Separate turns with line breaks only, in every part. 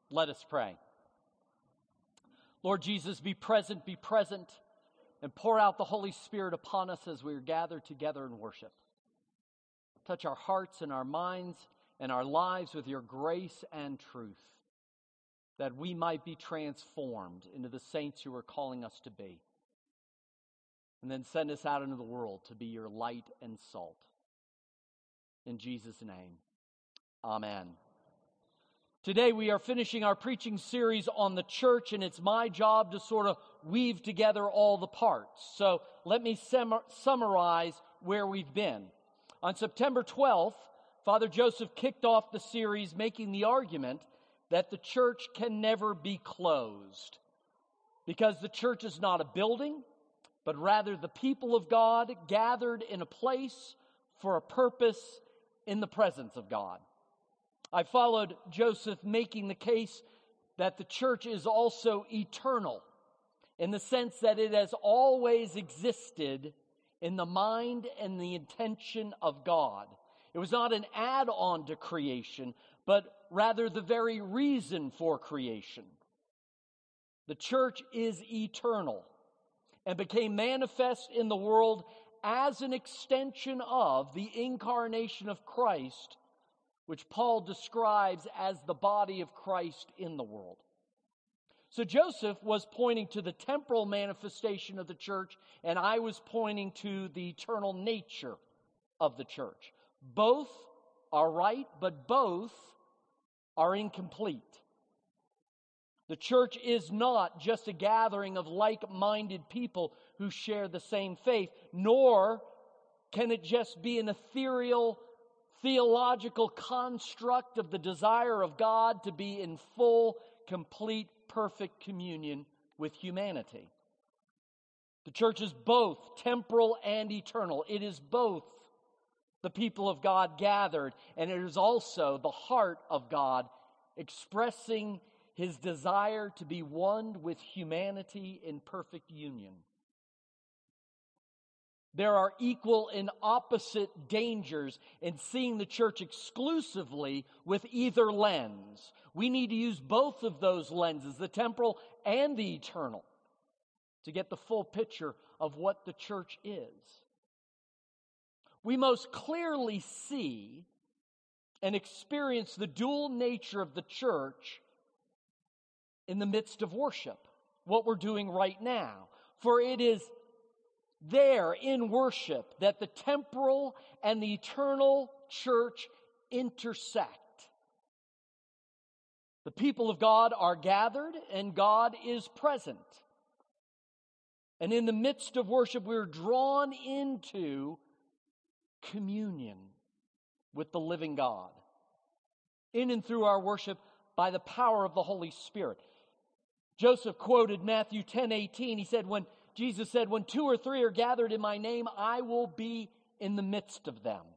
Let us pray. Lord Jesus, be present, and pour out the Holy Spirit upon us as we are gathered together in worship. Touch our hearts and our minds and our lives with your grace and truth, that we might be transformed into the saints you are calling us to be. And then send us out into the world to be your light and salt. In Jesus' name, amen. Today we are finishing our preaching series on the church, and it's my job to sort of weave together all the parts. So let me summarize where we've been. On September 12th, Father Joseph kicked off the series making the argument that the church can never be closed, because the church is not a building, but rather the people of God gathered in a place for a purpose in the presence of God. I followed Joseph making the case that the church is also eternal, in the sense that it has always existed in the mind and the intention of God. It was not an add-on to creation, but rather the very reason for creation. The church is eternal and became manifest in the world as an extension of the incarnation of Christ, which Paul describes as the body of Christ in the world. So Joseph was pointing to the temporal manifestation of the church, and I was pointing to the eternal nature of the church. Both are right, but both are incomplete. The church is not just a gathering of like-minded people who share the same faith, nor can it just be an ethereal theological construct of the desire of God to be in full, complete, perfect communion with humanity. The church is both temporal and eternal. It is both the people of God gathered, and it is also the heart of God expressing his desire to be one with humanity in perfect union. There are equal and opposite dangers in seeing the church exclusively with either lens. We need to use both of those lenses, the temporal and the eternal, to get the full picture of what the church is. We most clearly see and experience the dual nature of the church in the midst of worship, what we're doing right now. For it is there in worship that the temporal and the eternal church intersect. The people of God are gathered and God is present. And in the midst of worship, we're drawn into communion with the living God. In and through our worship by the power of the Holy Spirit. Joseph quoted Matthew 10:18. He said, Jesus said, when 2 or 3 are gathered in my name, I will be in the midst of them.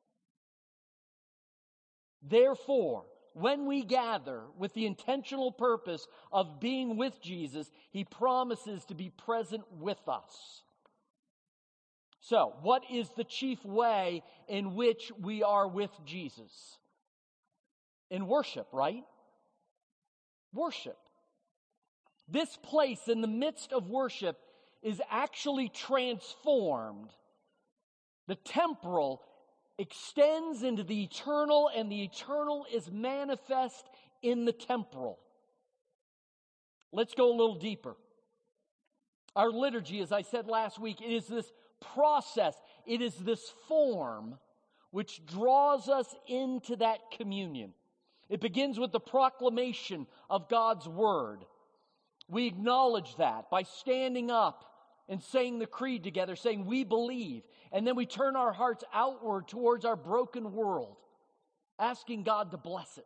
Therefore, when we gather with the intentional purpose of being with Jesus, he promises to be present with us. So, what is the chief way in which we are with Jesus? In worship, right? Worship. This place in the midst of worship is actually transformed. The temporal extends into the eternal, and the eternal is manifest in the temporal. Let's go a little deeper. Our liturgy, as I said last week, it is this process, it is this form which draws us into that communion. It begins with the proclamation of God's word. We acknowledge that by standing up and saying the creed together, saying we believe. And then we turn our hearts outward towards our broken world, asking God to bless it.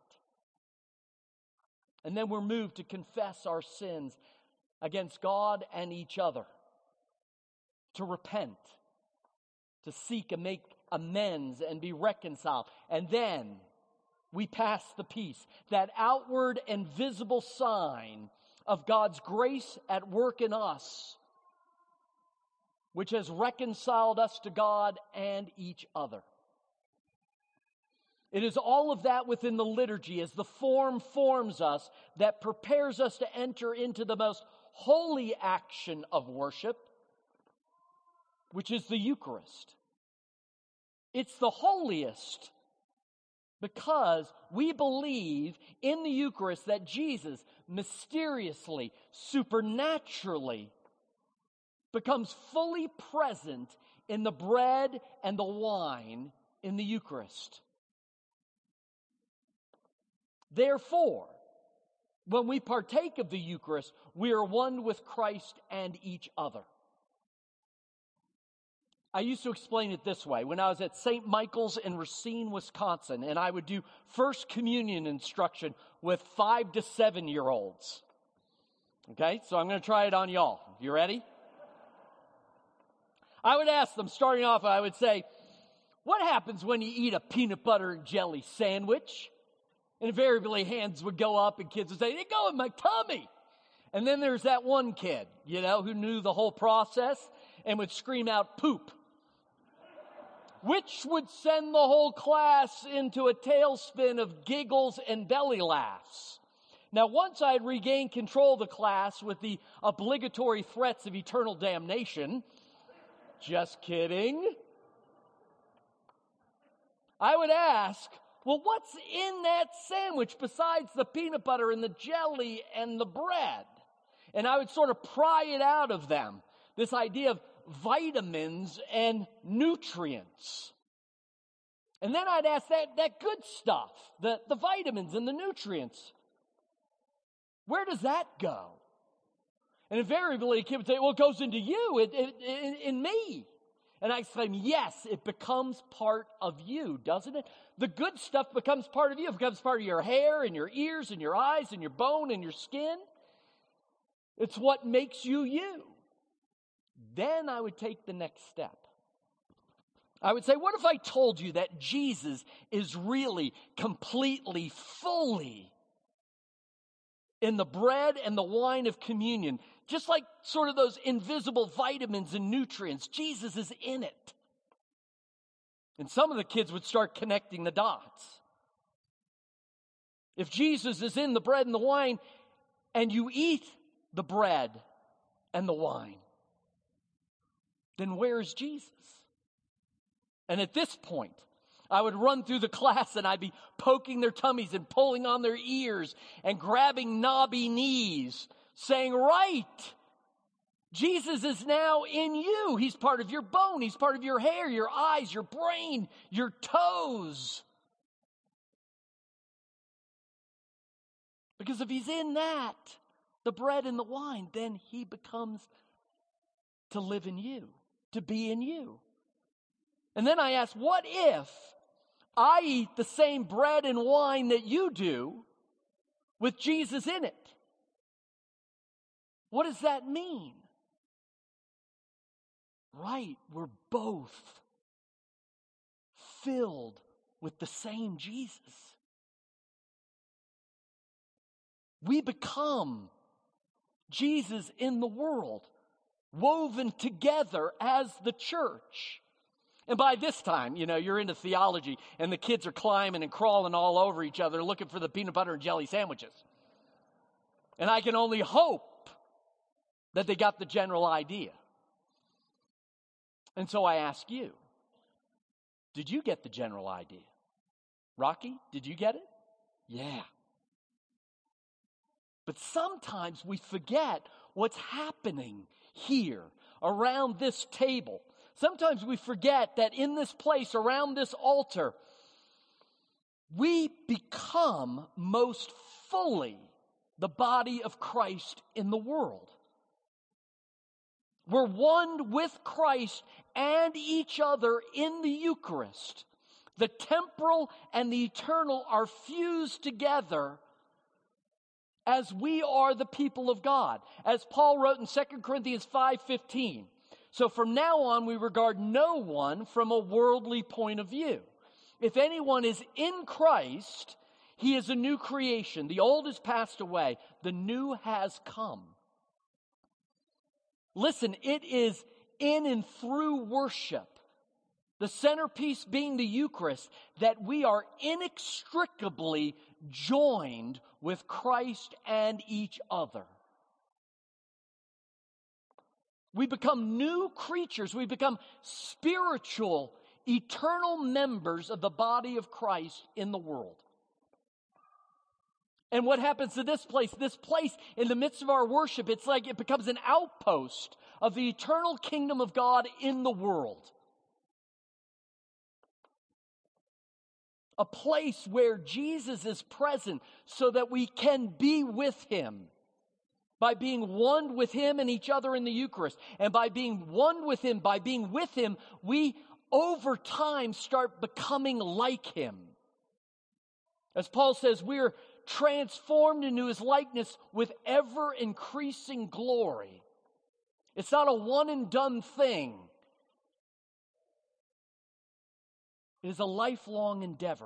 And then we're moved to confess our sins against God and each other, to repent, to seek and make amends and be reconciled. And then we pass the peace, that outward and visible sign of God's grace at work in us, which has reconciled us to God and each other. It is all of that within the liturgy as the form forms us that prepares us to enter into the most holy action of worship, which is the Eucharist. It's the holiest because we believe in the Eucharist that Jesus mysteriously, supernaturally becomes fully present in the bread and the wine in the Eucharist. Therefore, when we partake of the Eucharist, we are one with Christ and each other. I used to explain it this way. When I was at St. Michael's in Racine, Wisconsin, and I would do First Communion instruction with 5 to 7-year-olds. Okay, so I'm going to try it on y'all. You ready? I would ask them, starting off, I would say, what happens when you eat a peanut butter and jelly sandwich? And invariably hands would go up and kids would say, they go in my tummy. And then there's that one kid, who knew the whole process and would scream out poop, which would send the whole class into a tailspin of giggles and belly laughs. Now, once I had regained control of the class with the obligatory threats of eternal damnation, just kidding, I would ask, well, what's in that sandwich besides the peanut butter and the jelly and the bread? And I would sort of pry it out of them, this idea of vitamins and nutrients. And then I'd ask that good stuff, the vitamins and the nutrients, where does that go? And invariably a kid would say, well, it goes into you, in me. And I exclaim, yes, it becomes part of you, doesn't it? The good stuff becomes part of you. It becomes part of your hair and your ears and your eyes and your bone and your skin. It's what makes you you. Then I would take the next step. I would say, what if I told you that Jesus is really, completely, fully in the bread and the wine of communion? Just like sort of those invisible vitamins and nutrients, Jesus is in it. And some of the kids would start connecting the dots. If Jesus is in the bread and the wine, and you eat the bread and the wine, then where is Jesus? And at this point, I would run through the class and I'd be poking their tummies and pulling on their ears and grabbing knobby knees, saying, right, Jesus is now in you. He's part of your bone. He's part of your hair, your eyes, your brain, your toes. Because if he's in that, the bread and the wine, then he becomes to live in you, to be in you. And then I ask, what if I eat the same bread and wine that you do with Jesus in it? What does that mean? Right, we're both filled with the same Jesus. We become Jesus in the world, woven together as the church. And by this time, you're into theology and the kids are climbing and crawling all over each other looking for the peanut butter and jelly sandwiches. And I can only hope that they got the general idea. And so I ask you, did you get the general idea? Rocky, did you get it? Yeah. But sometimes we forget what's happening here around this table. Sometimes we forget that in this place, around this altar, we become most fully the body of Christ in the world. We're one with Christ and each other in the Eucharist. The temporal and the eternal are fused together as we are the people of God. As Paul wrote in 2 Corinthians 5:15. So from now on, we regard no one from a worldly point of view. If anyone is in Christ, he is a new creation. The old has passed away. The new has come. Listen, it is in and through worship The centerpiece being the Eucharist, that we are inextricably joined with Christ and each other. We become new creatures. We become spiritual, eternal members of the body of Christ in the world. And what happens to this place? This place in the midst of our worship, it's like it becomes an outpost of the eternal kingdom of God in the world. A place where Jesus is present so that we can be with Him. By being one with Him and each other in the Eucharist. And by being one with Him, by being with Him, we over time start becoming like Him. As Paul says, we're transformed into His likeness with ever increasing glory. It's not a one and done thing. It is a lifelong endeavor.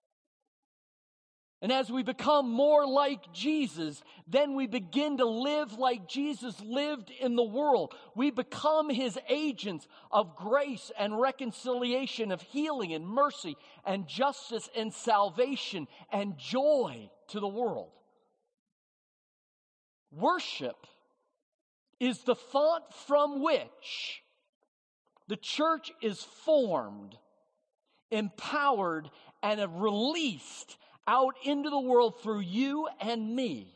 And as we become more like Jesus, then we begin to live like Jesus lived in the world. We become His agents of grace and reconciliation, of healing and mercy and justice and salvation and joy to the world. Worship is the font from which the church is formed, empowered, and released out into the world through you and me.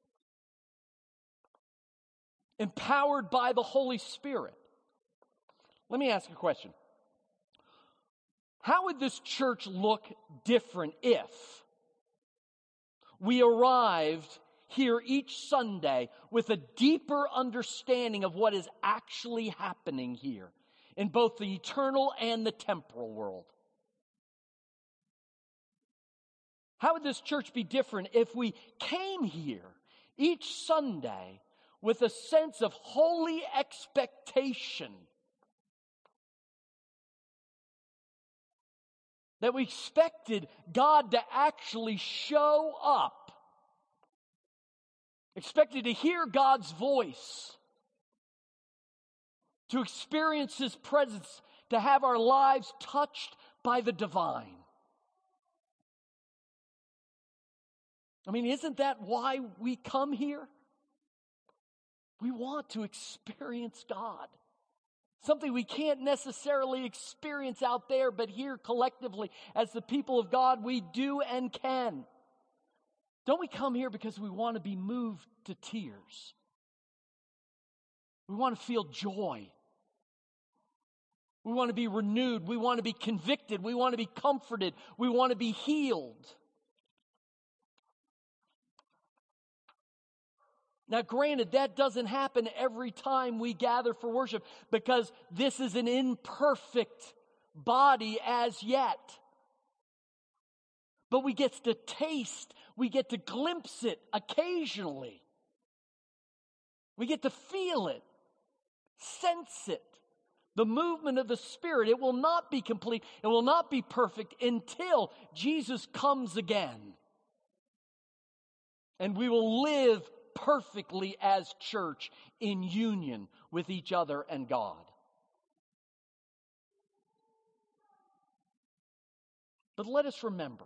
Empowered by the Holy Spirit. Let me ask you a question. How would this church look different if we arrived here each Sunday with a deeper understanding of what is actually happening here in both the eternal and the temporal world? How would this church be different if we came here each Sunday with a sense of holy expectation? That we expected God to actually show up. Expected to hear God's voice. To experience His presence. To have our lives touched by the divine. I mean, isn't that why we come here? We want to experience God. Something we can't necessarily experience out there, but here collectively, as the people of God, we do and can. Don't we come here because we want to be moved to tears? We want to feel joy. We want to be renewed. We want to be convicted. We want to be comforted. We want to be healed. Now, granted, that doesn't happen every time we gather for worship because this is an imperfect body as yet. But we get to taste, we get to glimpse it occasionally. We get to feel it, sense it. The movement of the Spirit, it will not be complete, it will not be perfect until Jesus comes again. And we will live perfectly as church in union with each other and God. But let us remember,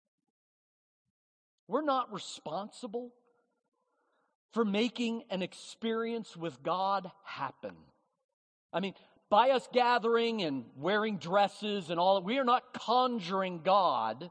we're not responsible for making an experience with God happen. I mean, by us gathering and wearing dresses and all, we are not conjuring God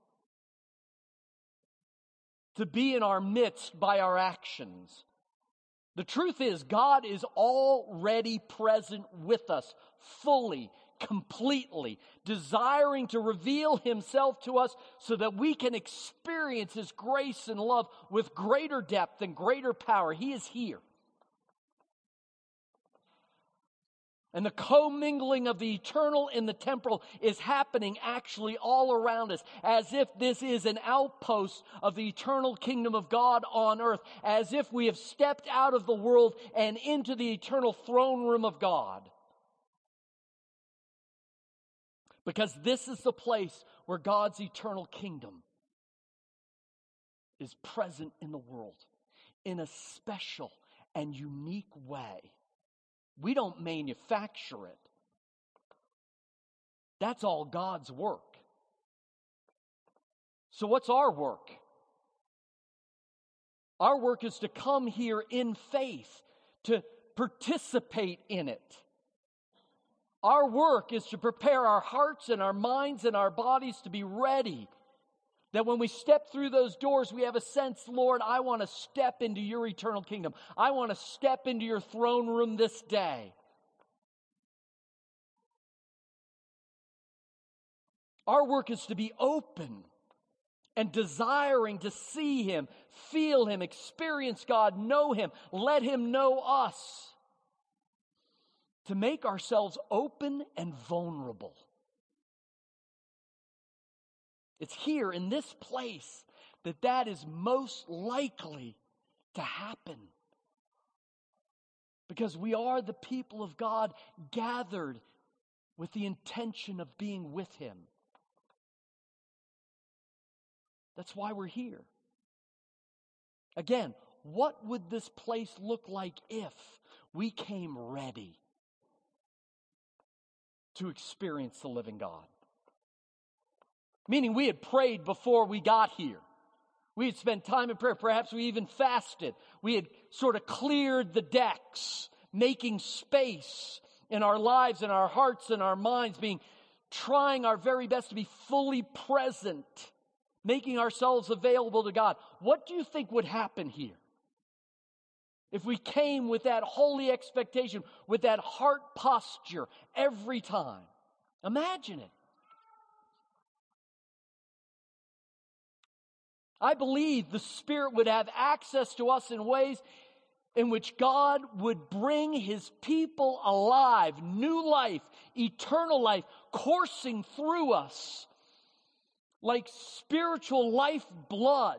to be in our midst by our actions. The truth is, God is already present with us, fully, completely, desiring to reveal Himself to us so that we can experience His grace and love with greater depth and greater power. He is here. And the commingling of the eternal and the temporal is happening actually all around us, as if this is an outpost of the eternal kingdom of God on earth, as if we have stepped out of the world and into the eternal throne room of God. Because this is the place where God's eternal kingdom is present in the world in a special and unique way. We don't manufacture it. That's all God's work. So what's our work? Our work is to come here in faith, to participate in it. Our work is to prepare our hearts and our minds and our bodies to be ready. That when we step through those doors, we have a sense, Lord, I want to step into your eternal kingdom. I want to step into your throne room this day. Our work is to be open and desiring to see him, feel him, experience God, know him, let him know us. To make ourselves open and vulnerable. It's here in this place that is most likely to happen. Because we are the people of God gathered with the intention of being with him. That's why we're here. Again, what would this place look like if we came ready to experience the living God? Meaning we had prayed before we got here. We had spent time in prayer. Perhaps we even fasted. We had sort of cleared the decks, making space in our lives and our hearts and our minds, trying our very best to be fully present, making ourselves available to God. What do you think would happen here? If we came with that holy expectation, with that heart posture every time. Imagine it. I believe the Spirit would have access to us in ways in which God would bring his people alive, new life, eternal life, coursing through us like spiritual life blood.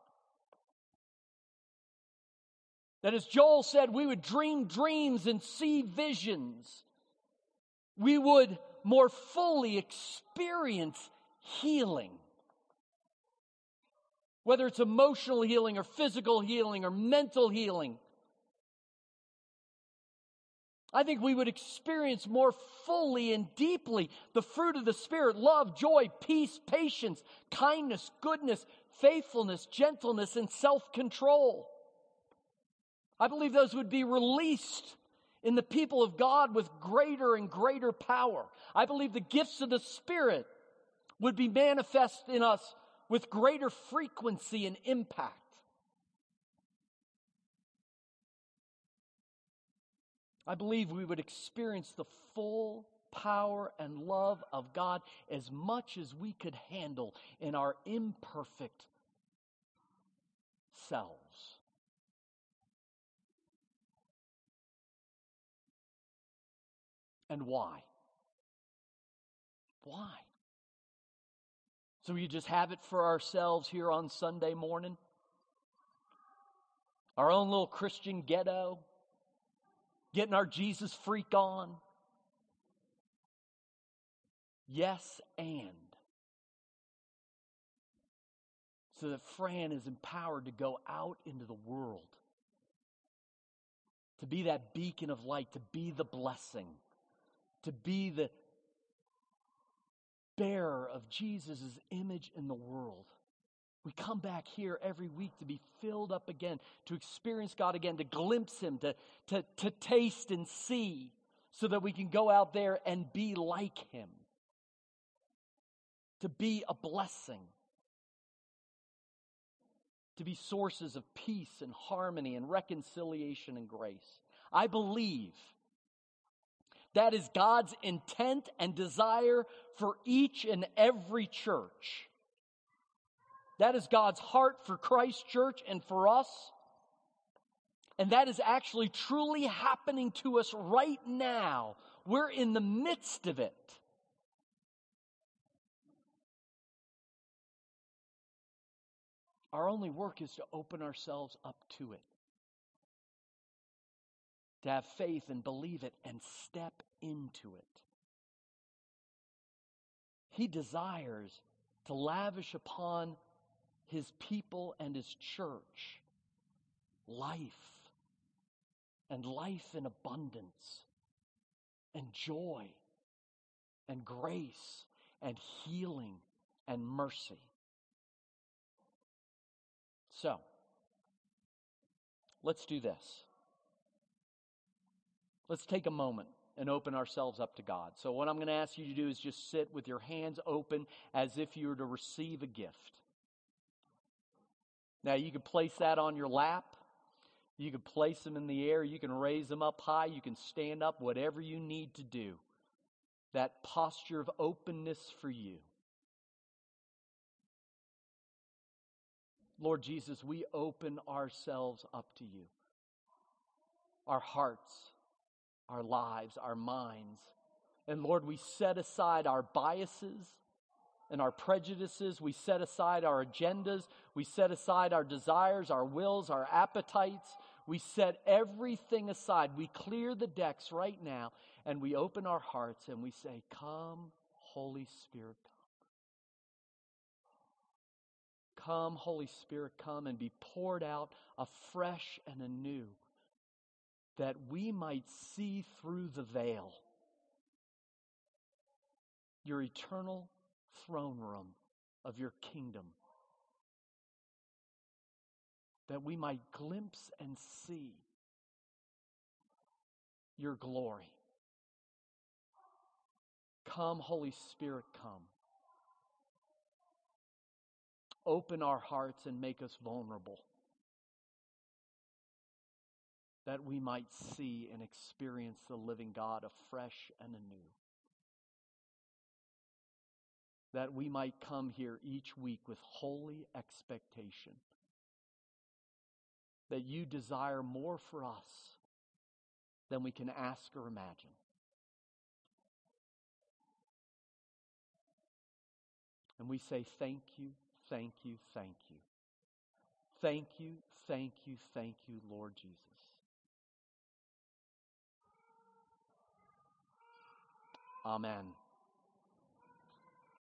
That, as Joel said, we would dream dreams and see visions. We would more fully experience healing. Whether it's emotional healing or physical healing or mental healing. I think we would experience more fully and deeply the fruit of the Spirit: love, joy, peace, patience, kindness, goodness, faithfulness, gentleness, and self-control. I believe those would be released in the people of God with greater and greater power. I believe the gifts of the Spirit would be manifest in us with greater frequency and impact. I believe we would experience the full power and love of God as much as we could handle in our imperfect selves. And why? Why? So we just have it for ourselves here on Sunday morning? Our own little Christian ghetto? Getting our Jesus freak on? Yes, and. So that Fran is empowered to go out into the world. To be that beacon of light, to be the blessing. To be the bearer of Jesus' image in the world. We come back here every week to be filled up again, to experience God again, to glimpse him, to taste and see, so that we can go out there and be like him. To be a blessing. To be sources of peace and harmony and reconciliation and grace. I believe that is God's intent and desire for each and every church. That is God's heart for Christ Church and for us. And that is actually truly happening to us right now. We're in the midst of it. Our only work is to open ourselves up to it. To have faith and believe it and step into it. He desires to lavish upon his people and his church life, and life in abundance, and joy, and grace and healing and mercy. So, let's do this. Let's take a moment and open ourselves up to God. So what I'm going to ask you to do is just sit with your hands open as if you were to receive a gift. Now, you can place that on your lap. You can place them in the air. You can raise them up high. You can stand up, whatever you need to do. That posture of openness for you. Lord Jesus, we open ourselves up to you. Our hearts, our lives, our minds. And Lord, we set aside our biases and our prejudices. We set aside our agendas. We set aside our desires, our wills, our appetites. We set everything aside. We clear the decks right now, and we open our hearts and we say, "Come, Holy Spirit, come. Come, Holy Spirit, come and be poured out afresh and anew, that we might see through the veil your eternal throne room of your kingdom, that we might glimpse and see your glory. Come, Holy Spirit, come. Open our hearts and make us vulnerable, that we might see and experience the living God afresh and anew. That we might come here each week with holy expectation, that you desire more for us than we can ask or imagine. And we say thank you, thank you, thank you. Thank you, thank you, thank you, Lord Jesus. Amen.